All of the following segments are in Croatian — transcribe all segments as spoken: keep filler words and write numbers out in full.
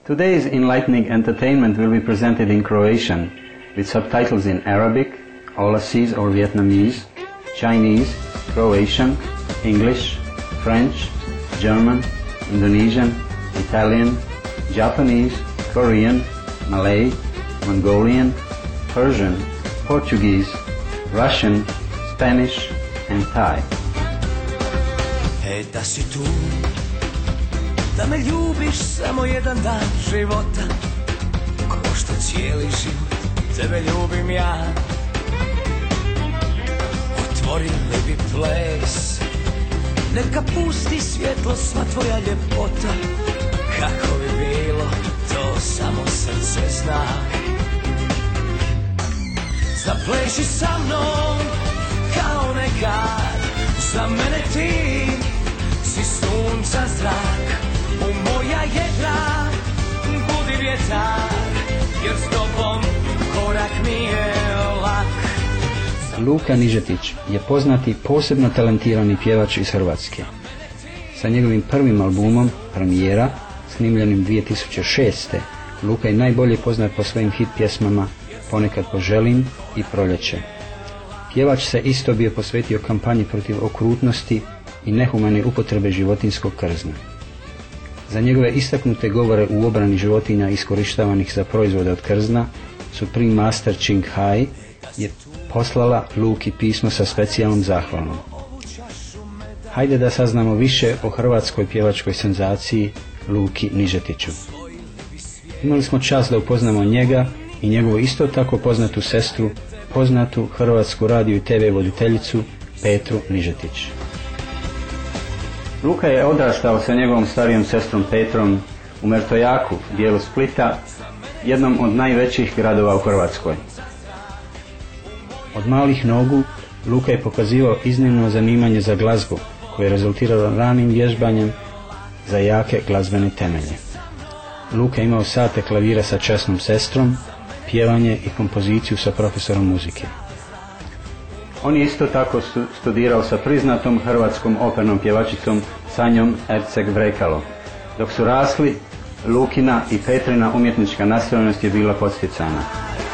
Today's enlightening entertainment will be presented in Croatian with subtitles in Arabic, Aulasese or Vietnamese, Chinese, Croatian, English, French, German, Indonesian, Italian, Japanese, Korean, Malay, Mongolian, Persian, Portuguese, Russian, Spanish and Thai. E da si tu, da me ljubiš samo jedan dan života, ko što cijeli život tebe ljubim ja. Otvorili bi ples, neka pusti svjetlo sva tvoja ljepota, kako bi bilo, to samo srce zna. Zapleši sa mnom, kao nekad, za mene ti si sunca zrak, u moja jedra budi vjetar, jer s tobom korak mi je lak. Luka Nižetić je poznati, posebno talentirani pjevač iz Hrvatske. Sa njegovim prvim albumom Premijera, snimljenim dvije tisuće šeste. Luka je najbolje poznat po svojim hit pjesmama Ponekad poželim i Proljeće. Pjevač se isto bio posvetio kampanji protiv okrutnosti i nehumane upotrebe životinjskog krzna. Za njegove istaknute govore u obrani životinja iskorištavanih za proizvode od krzna, Supreme Master Ching Hai je poslala Luki pismo sa specijalnom zahvalom. Hajde da saznamo više o hrvatskoj pjevačkoj senzaciji Luki Nižetiću. Imali smo čast da upoznamo njega i njegovu isto tako poznatu sestru, poznatu hrvatsku radio i te ve voditeljicu Petru Nižetić. Luka je odrastao sa njegovom starijom sestrom Petrom u Mertojaku, dijelu Splita, jednom od najvećih gradova u Hrvatskoj. Od malih nogu Luka je pokazivao iznimno zanimanje za glazbu, koje je rezultiralo ranim vježbanjem za jake glazbene temelje. Luka je imao sate klavira sa časnom sestrom, pjevanje i kompoziciju sa profesorom muzike. On je isto tako studirao sa priznatom hrvatskom opernom pjevačicom Sanjom Erceg-Vrekalo. Dok su rasli, Lukina i Petrina umjetnička nastrojenost je bila podsticana.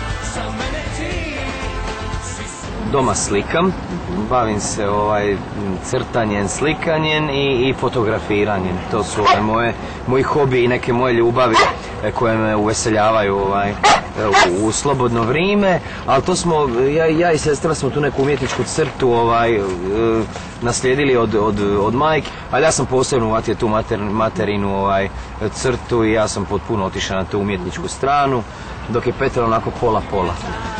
Doma slikam, bavim se ovaj crtanjem, slikanjem i, i fotografiranjem. To su ovaj, moje, moji hobi i neke moje ljubavi koje me uveseljavaju ovaj, u, u slobodno vrijeme, ali to smo, ja, ja i sestra smo tu neku umjetničku crtu ovaj, naslijedili od, od, od majke, ali ja sam posebno uvatio tu mater, materinu ovaj, crtu i ja sam potpuno otišao na tu umjetničku stranu, dok je Petra onako pola-pola.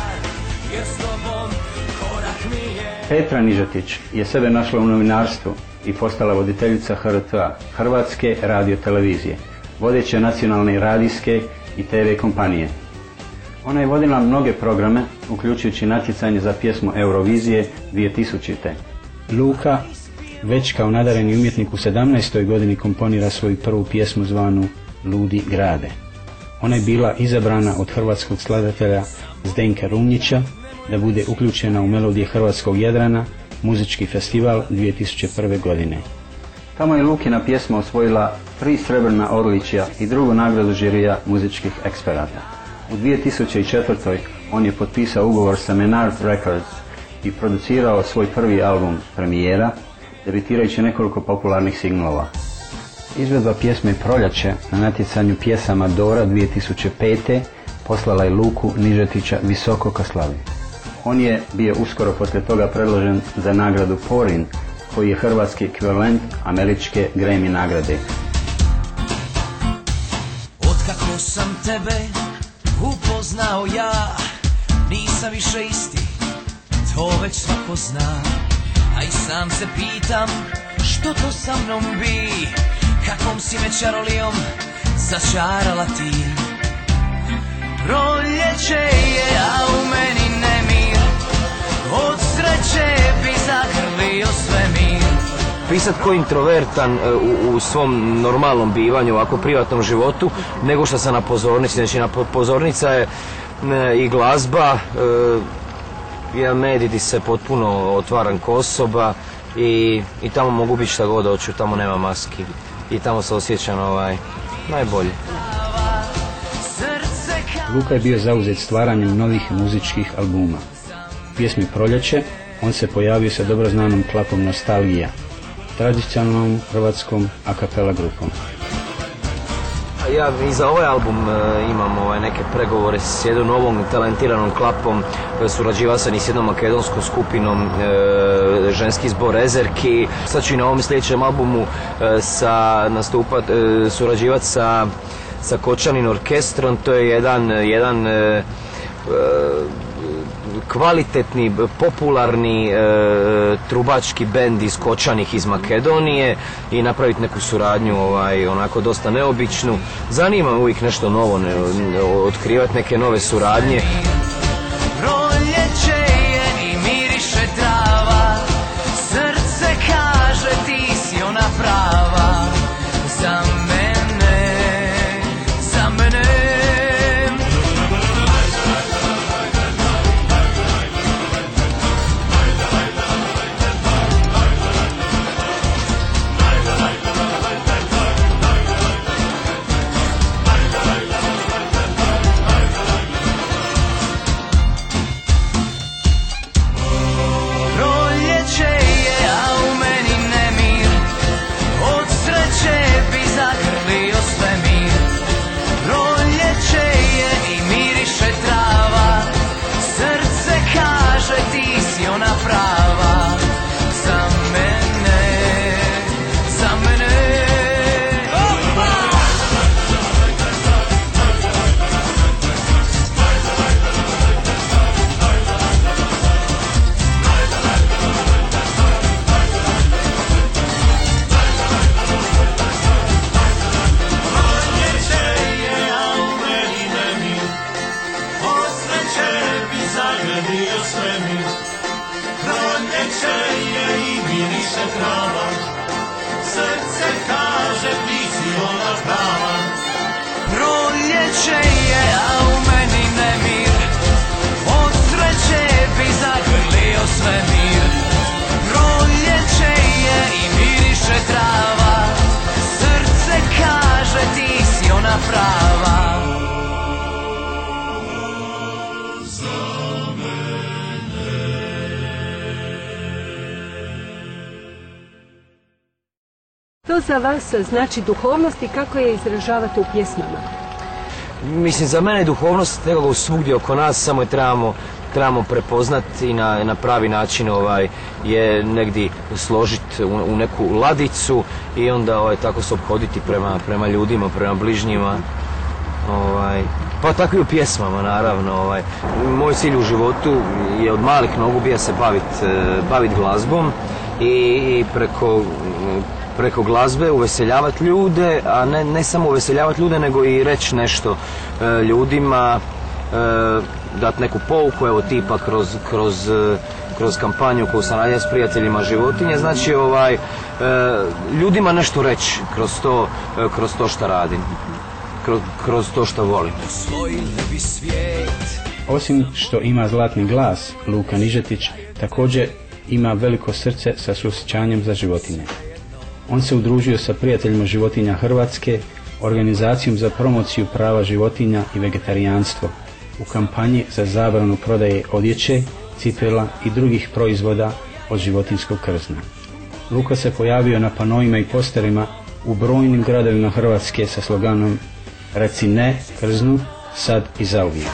Petra Nižetić je sebe našla u novinarstvu i postala voditeljica H R T A, Hrvatske radiotelevizije, vodeće nacionalne radijske i te ve kompanije. Ona je vodila mnoge programe, uključujući natjecanje za pjesmu Eurovizije dvije tisućite. Luka, već kao nadareni umjetnik u sedamnaestoj godini komponira svoju prvu pjesmu zvanu Ludi grade. Ona je bila izabrana od hrvatskog skladatelja Zdenka Rumnjića da bude uključena u melodije hrvatskog Jadrana, muzički festival dvije tisuće prve. godine. Tamo je Lukina pjesma osvojila tri srebrna odličja i drugu nagradu žirija muzičkih eksperata. U dvije tisuće četvrtoj. on je potpisao ugovor sa Menard Records i producirao svoj prvi album Premijera, debitirajući nekoliko popularnih singlova. Izvedba pjesme Proljeće na natjecanju pjesama Dora dvije tisuće pete. poslala je Luku Nižetića visoko ka slavi. On je bio uskoro poslije toga predložen za nagradu Porin, koji je hrvatski ekvivalent američke Grammy nagrade. Otkako sam tebe upoznao ja, nisam više isti, to već svako zna. A i sam se pitam, što to sa mnom bi, kakvom si me čarolijom začarala ti. Proljeće je, a u meni nemir, od sreće bi zagrlio svemir. Pisat ko introvertan u, u svom normalnom bivanju, ovako privatnom životu, nego što sam na pozornici. Znači, na pozornica je ne, i glazba, e, ja mediji se potpuno otvaram ko osoba i, i tamo mogu biti šta god hoću, tamo nema maski i tamo se osjećam ovaj, najbolje. Luka je bio zauzet stvaranjem novih muzičkih albuma. U pjesmi Proljeće on se pojavio sa dobro znanom klapom Nostalgija, tradicionalnom hrvatskom a cappella grupom. Ja i za ovaj album e, imam ovaj, neke pregovore s jednom novom talentiranom klapom. E, surađivao sam i s jednom makedonskom skupinom e, ženski zbor Ezerki. Sad ću i na ovom sljedećem albumu e, sa, nastupat, e, surađivati sa, sa Kočanin orkestrom. To je jedan, jedan e, e, kvalitetni, popularni e, trubački bend iz Kočanih iz Makedonije i napraviti neku suradnju ovaj, onako dosta neobičnu. Zanima me uvijek nešto novo, ne, otkrivati neke nove suradnje. Proljeće je i miriše trava, srce kaže ti si ona prava, za mene, za mene. Što za vas znači duhovnost i kako je izražavate u pjesmama? Mislim, za mene je duhovnost nekako svugdje oko nas, samo je trebamo, trebamo prepoznati i na, na pravi način ovaj, je negdje složiti u, u neku ladicu i onda ovaj, tako se ophoditi prema, prema ljudima, prema bližnjima. Ovaj, pa tako i u pjesmama, naravno. Ovaj. Moj cilj u životu je od malih nogu bio se baviti bavit glazbom i, i preko... preko glazbe uveseljavati ljude, a ne, ne samo uveseljavati ljude, nego i reći nešto e, ljudima, e, dati neku pouku, evo tipa kroz, kroz, kroz kampanju koju sam radio s prijateljima životinje, znači ovaj, e, ljudima nešto reći kroz to, e, kroz to što radim, kroz, kroz to što volim. Osim što ima zlatni glas, Luka Nižetić također ima veliko srce sa suosjećanjem za životinje. On se udružio sa prijateljima životinja Hrvatske, organizacijom za promociju prava životinja i vegetarijanstvo, u kampanji za zabranu prodaje odjeće, cipela i drugih proizvoda od životinjskog krzna. Luka se pojavio na panoima i posterima u brojnim gradovima Hrvatske sa sloganom "Reci ne krznu, sad i zauvijek".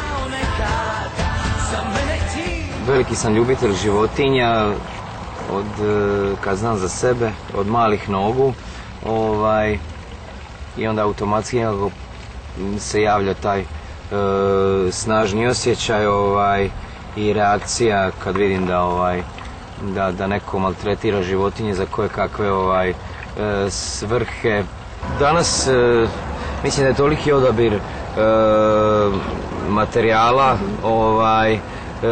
Veliki sam ljubitelj životinja, od, kad znam za sebe, od malih nogu, ovaj, i onda automatski se javlja taj e, snažni osjećaj ovaj, i reakcija kad vidim da, ovaj, da, da neko maltretira životinje za koje kakve ovaj, e, svrhe. Danas e, mislim da je toliki odabir e, materijala ovaj, e,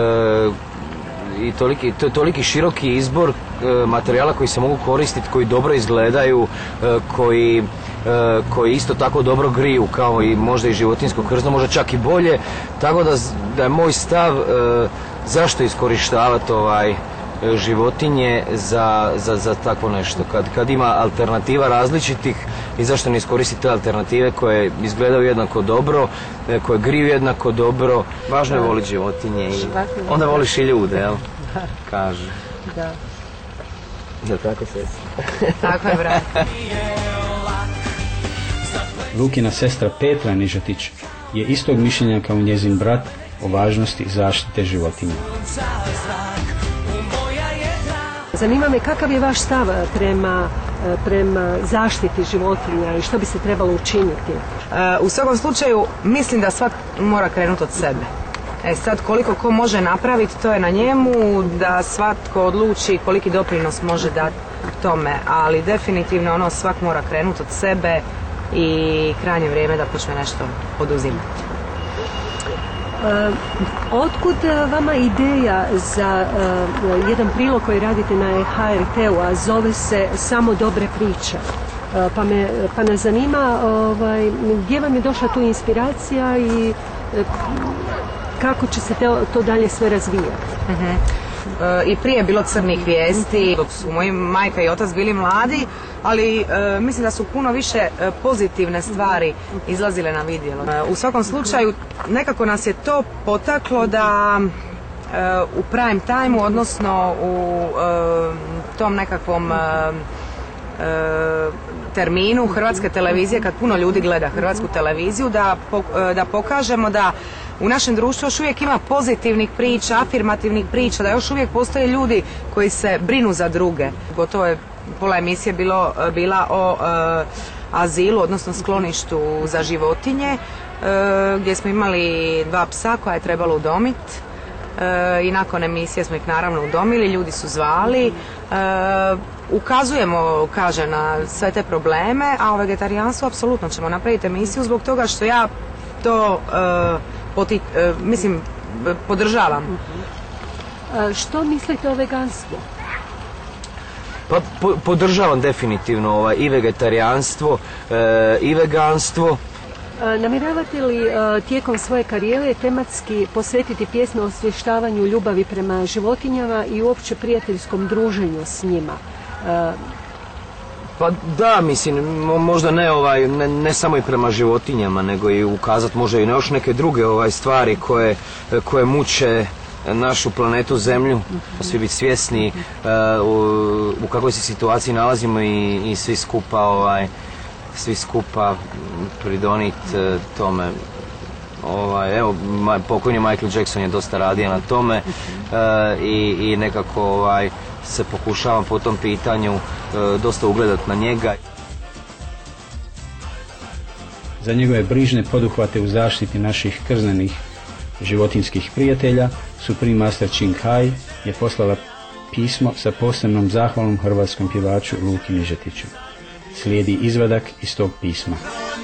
i toliki, to je toliki široki izbor e, materijala koji se mogu koristiti, koji dobro izgledaju, e, koji, e, koji isto tako dobro griju kao i možda i životinjsko krzno, možda čak i bolje, tako da, da je moj stav e, zašto iskorištavati ovaj, e, životinje za, za, za tako nešto. Kad, kad ima alternativa različitih i zašto ne iskoristiti te alternative koje izgledaju jednako dobro, e, koje griju jednako dobro. Važno je voliti životinje i onda voliš i ljude, jel? Kažu. Da. Jel tako, sestra? Tako je, brat. Lukina sestra Petra Nižetić je istog mišljenja kao njezin brat o važnosti zaštite životinja. Zanima me kakav je vaš stav prema, prema zaštiti životinja i što bi se trebalo učiniti? U svakom slučaju mislim da svak mora krenuti od sebe. E sad koliko ko može napraviti, to je na njemu, da svatko odluči koliki doprinos može dati tome, ali definitivno ono svak mora krenuti od sebe i krajnje vrijeme da počne nešto poduzimati. Uh, otkud vama ideja za uh, jedan prilog koji radite na H R T-u, a zove se Samo dobre priče? Uh, pa, me, pa nas zanima ovaj, gdje vam je došla tu inspiracija i uh, kako će se te, to dalje sve razvijati? Uh-huh. Uh, I prije je bilo crnih vijesti dok su moji majka i otac bili mladi, ali uh, mislim da su puno više uh, pozitivne stvari izlazile na vidjelo. Uh, u svakom slučaju nekako nas je to potaklo da uh, u prime time, odnosno u uh, tom nekakvom uh, uh, terminu Hrvatske televizije, kad puno ljudi gleda Hrvatsku televiziju, da, po, uh, da pokažemo da u našem društvu još uvijek ima pozitivnih priča, afirmativnih priča, da još uvijek postoje ljudi koji se brinu za druge. Gotovo je pola emisije bilo, bila o e, azilu, odnosno skloništu za životinje, e, gdje smo imali dva psa koja je trebalo udomiti. E, I nakon emisije smo ih naravno udomili, ljudi su zvali. E, ukazujemo, kaže, na sve te probleme, a o vegetarijanstvu apsolutno ćemo napraviti emisiju zbog toga što ja to e, Poti, e, mislim, podržavam. A što mislite o veganstvu? Pa po, podržavam definitivno ovaj, i vegetarijanstvo e, i veganstvo. A, namjeravate li a, tijekom svoje karijere tematski posvetiti pjesme o osvještavanju ljubavi prema životinjama i uopće prijateljskom druženju s njima? A, Pa da, mislim, možda ne, ovaj, ne, ne samo i prema životinjama, nego i ukazati možda i na još neke druge ovaj, stvari koje, koje muče našu planetu Zemlju. Svi biti svjesni uh, u, u kakvoj se situaciji nalazimo i, i svi skupa ovaj, svi skupa pridoniti uh, tome. Ovaj, evo, pokojni Michael Jackson je dosta radio na tome uh, i, i nekako ovaj, se pokušavam po tom pitanju e, dosta ugledati na njega. Za njegove brižne poduhvate u zaštiti naših krznenih životinskih prijatelja Supreme Master Ching Hai je poslala pismo sa posebnom zahvalom hrvatskom pjevaču Luki Nižetiću. Slijedi izvadak iz tog pisma.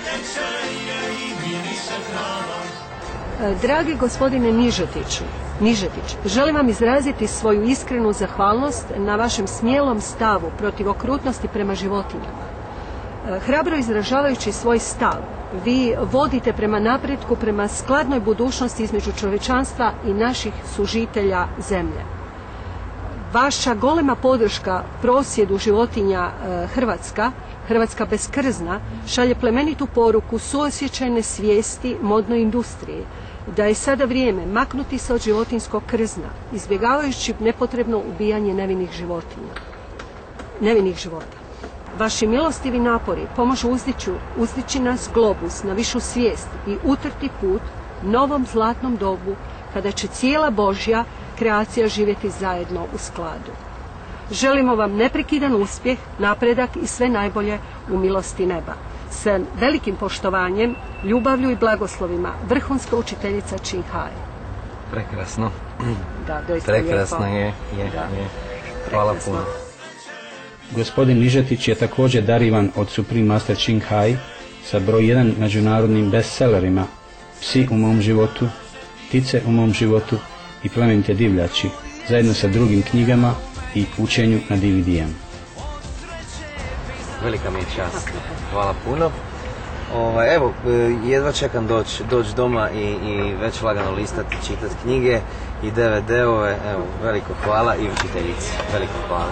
Dragi gospodine Nižetiću, Nižetić, želim vam izraziti svoju iskrenu zahvalnost na vašem smjelom stavu protiv okrutnosti prema životinjama. Hrabro izražavajući svoj stav, vi vodite prema napretku, prema skladnoj budućnosti između čovječanstva i naših sužitelja zemlje. Vaša golema podrška prosvjedu životinja Hrvatska, Hrvatska beskrzna, šalje plemenitu poruku suosjećajne svijesti modnoj industriji, da je sada vrijeme maknuti se od životinskog krzna, izbjegavajući nepotrebno ubijanje nevinih životinja, nevinih života. Vaši milostivi napori pomožu uzdiću, uzdići nas globus na višu svijest i utrti put novom zlatnom dobu, kada će cijela Božja kreacija živjeti zajedno u skladu. Želimo vam neprekidan uspjeh, napredak i sve najbolje u milosti neba. S velikim poštovanjem, ljubavlju i blagoslovima, vrhunska učiteljica Ching Hai. Prekrasno. Da, doista Prekrasno lijepo. je, je, Da. je. Hvala Prekrasno. puno. Gospodin Nižetić je također darivan od Supreme Master Ching Hai sa broj jedan međunarodnim bestsellerima Psi u mom životu, Ptice u mom životu i Plemenite divljači, zajedno sa drugim knjigama i učenju na D V D-em. Velika mi je čast. Hvala puno. Ovaj, evo, e, jedva čekam doći doć doma i, i već lagano listati, čitati knjige i D V D-ove. Evo, veliko hvala i učiteljici. Veliko hvala.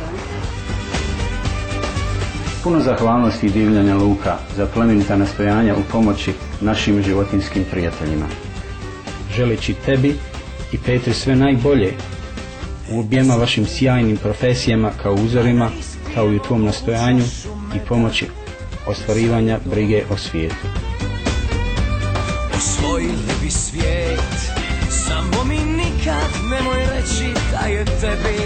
Puno zahvalnosti i divljanja Luka za plemenita nastojanja u pomoći našim životinjskim prijateljima. Želeći tebi i Petri sve najbolje u objema vašim sjajnim profesijama kao uzorima, kao i u tvom nastojanju i pomoći ostvarivanja brige o svijetu. Osvojili bi svijet, samo mi nikad nemoj reći da je tebi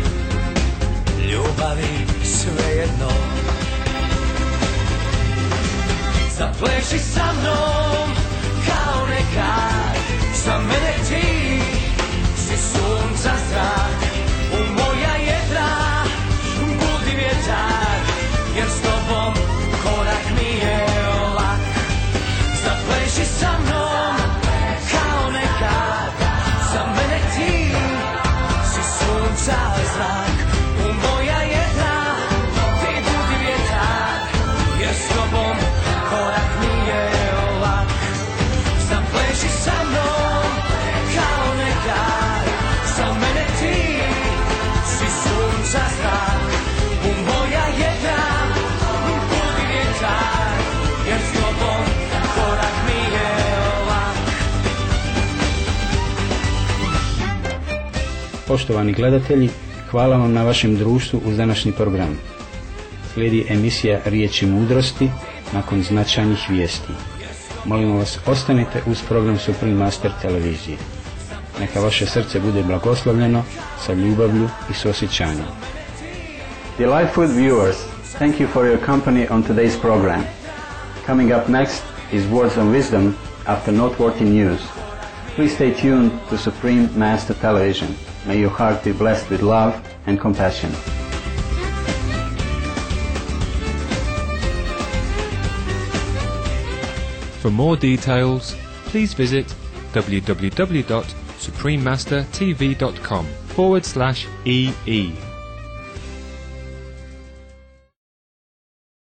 ljubavi svejedno. Zapleši sa mnom kao nekad, za mene ti si sunca zrak, u moja jedra budi vjetar, jer s tobom korak mi je lak. Zapleši sa mnom kao nekad, za mene ti si sunca zrak, u moja jedra ti budi vjetar, jer s tobom korak mi je lak. Zapleši sa mnom kao nekad, za mene ti si sunca zrak, u moja jedra budi vjetar, jer s tobom korak mi je lak. Poštovani gledatelji, hvala vam na vašem društvu uz današnji program. Slijedi emisija Riječi mudrosti nakon značajnih vijesti. Molimo vas, ostanite uz program Supreme Master televizije. Neka vaše srce bude blagoslovljeno sa ljubavlju i suosjećanjem. Dear Lightfoot viewers, thank you for your company on today's program. Coming up next is Words of Wisdom after noteworthy news. Please stay tuned to Supreme Master Television. May your heart be blessed with love and compassion. For more details, please visit w w w dot supreme master t v dot com forward slash E E.